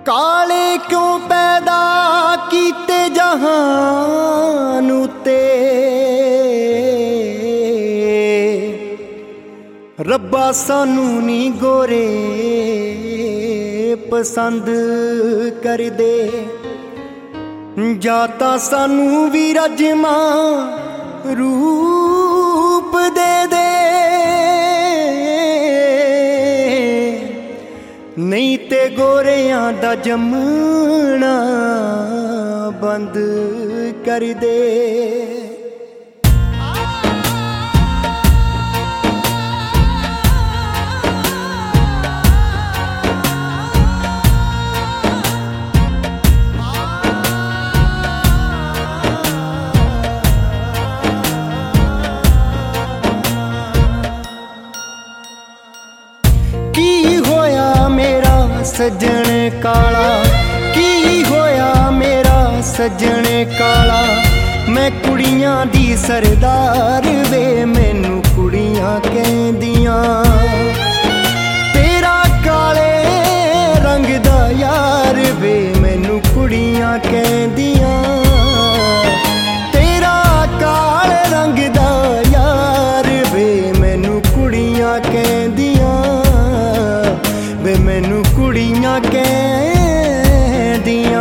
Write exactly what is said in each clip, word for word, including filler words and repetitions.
काले क्यों पैदा कीते जहान उते रब्बा सानू नी गोरे पसंद कर दे जाता सानू भी रजमा रूप दे दे नहीं ते गोरियां दा जमना बंद कर दे। सजन काला की होया मेरा सजन काला मैं कुड़ियां दी सरदार वे मैनू कुड़ियां कहंदियां तेरा काले रंग दा यार वे मैनू कुड़ियां कहंदियां तेरा काले रंग दा यार वे मैनू कुड़ियां कहंदियां वे मैनू कुड़ियां कहंदियां।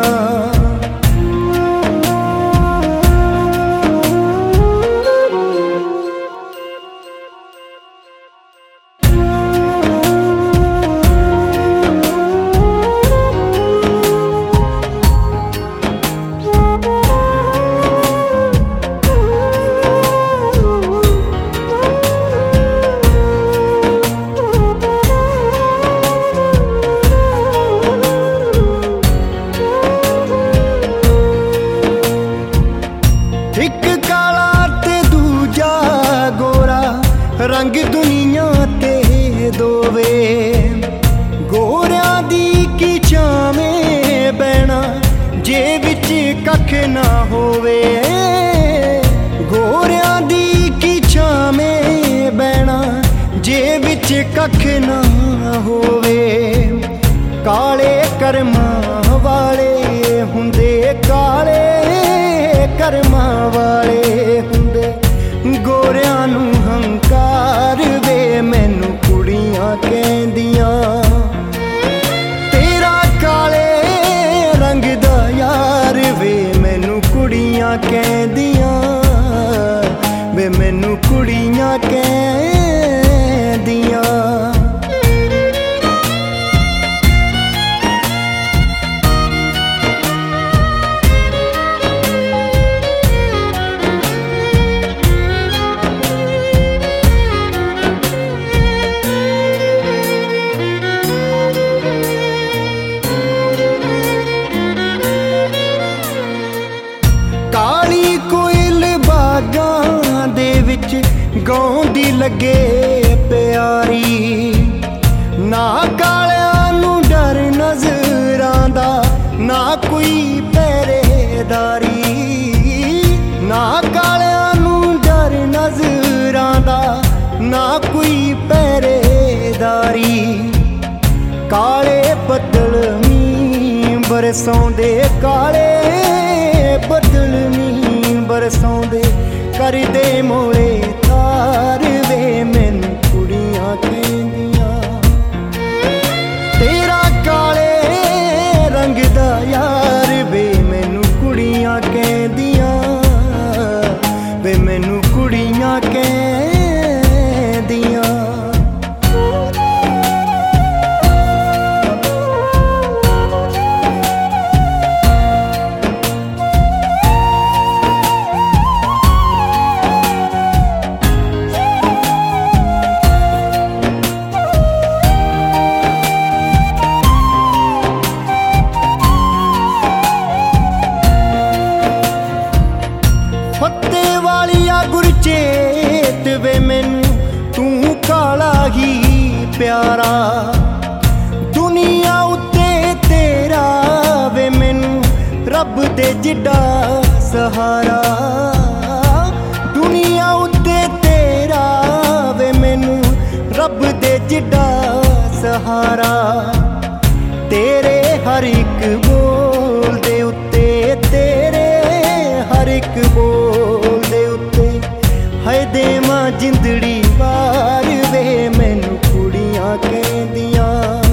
रंग दुनिया ते दोवे गोरियां दी की छावें बैना जे विच कख ना होवे गोरियां दी की छावें बैना जे विच कख ना होवे काले कर्मा वाले हुंदे काले कर्मा वाले हुंदे गोरियां नू हंकार वे मैनू कुड़ियां कहंदियां तेरा काले रंग दा यार वे मैनू कुड़ियां कहंदियां वे मैनू कुड़ियां कहंदियां। गौंदी लगे प्यारी ना कालियां नू डर नजर आंदा ना कोई पहरेदारी ना कालियां नू डर नजर आंदा ना कोई पहरेदारी काले बदल मीं बरसौंदे काले बदल मीं बरसौंदे कर दे मोले तार वे मैनू कुड़ियां कहंदियां तेरा काले रंग दा यार वे मैनू कुड़ियां कहंदियां वे मैनू कुड़ियां कहंदियां। गुरचेत वे मैनू तू काला ही प्यारा दुनिया उत्ते तेरा वे मैनू रब दे जिड्डा सहारा दुनिया उत्ते तेरा वे मैनू रब दे जिड्डा सहारा तेरे हर एक ਜਿੰਦੜੀ ਵਾਰ ਵੇ ਮੈਨੂੰ ਕੁੜੀਆਂ ਕਹਿੰਦੀਆਂ।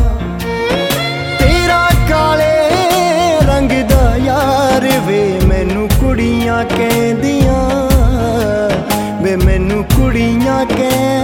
ਤੇਰਾ ਕਾਲੇ ਰੰਗ ਦਾ ਯਾਰ ਵੇ ਮੈਨੂੰ ਕੁੜੀਆਂ ਕਹਿੰਦੀਆਂ, ਵੇ ਮੈਨੂੰ ਕੁੜੀਆਂ ਕਹਿੰਦੀਆਂ।